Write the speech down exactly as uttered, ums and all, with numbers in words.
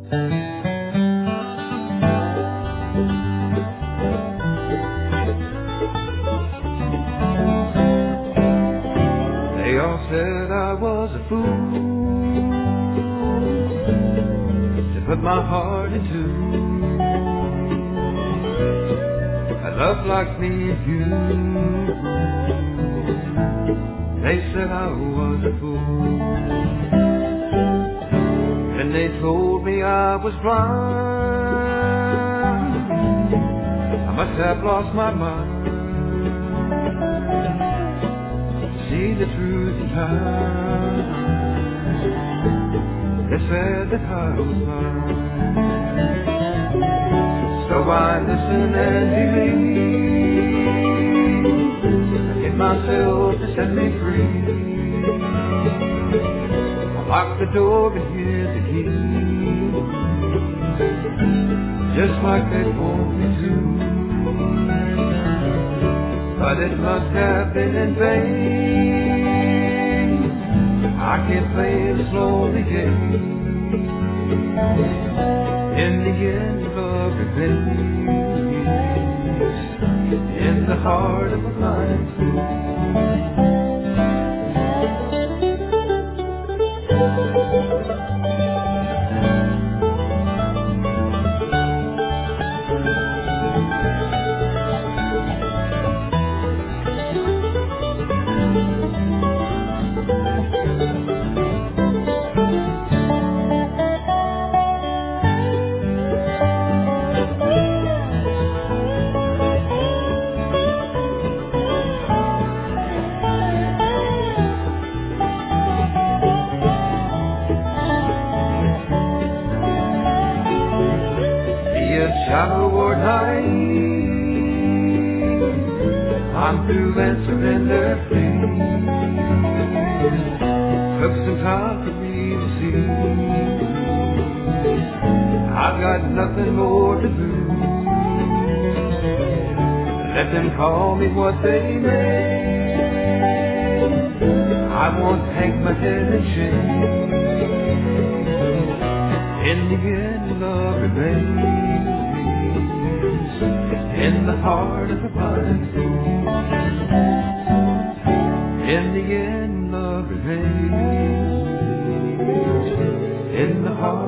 They all said I was a fool to put my heart into a love like me and you. They said I was a fool, and they told me I was blind. I must have lost my mind to see the truth in time. They said that I was blind, so I listen and believe. I get myself to set me free. I lock the door and hear the key, just like they told me to. But it must have been in vain. I can't play this lonely game. In the end, love remains in the heart of a blind fool. Shallow or naive, I'm through and surrender free. Took some time for me to see I've got nothing more to lose. Let them call me what they may. I won't hang my head in shame. In the end, love remains in the heart of a blind fool. In the end, love remains in the heart